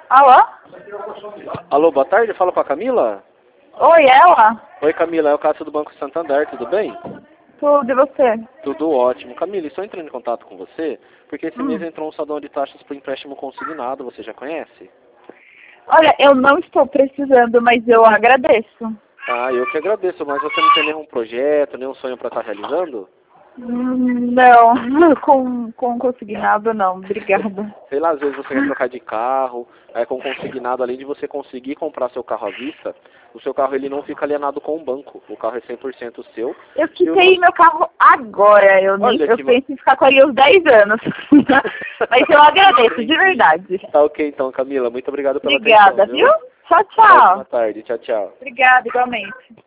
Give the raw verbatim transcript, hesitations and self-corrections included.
Alô? Alô, boa tarde, fala com a Camila? Oi, ela? Oi, Camila, é o Cássio do Banco Santander, tudo bem? Tudo, e você? Tudo ótimo. Camila, estou entrando em contato com você porque esse Hum. mês entrou um salão de taxas para empréstimo consignado, você já conhece? Olha, eu não estou precisando, mas eu agradeço. Ah, eu que agradeço, mas você não tem nenhum projeto, nenhum sonho para estar realizando? Hum, Não, com, com consignado não, obrigada. Sei lá, às vezes você quer trocar de carro, aí com consignado, além de você conseguir comprar seu carro à vista, o seu carro ele não fica alienado com o banco, o carro é cem por cento seu. Eu E quitei o- meu carro agora, eu, nem, Olha eu que ma- penso em ficar com ele uns dez anos. Mas eu agradeço, de verdade. Tá ok então, Camila, muito obrigado pela Obrigada, atenção, viu? Tchau, Uma ótima tchau. tarde, tchau, tchau. Obrigada, igualmente.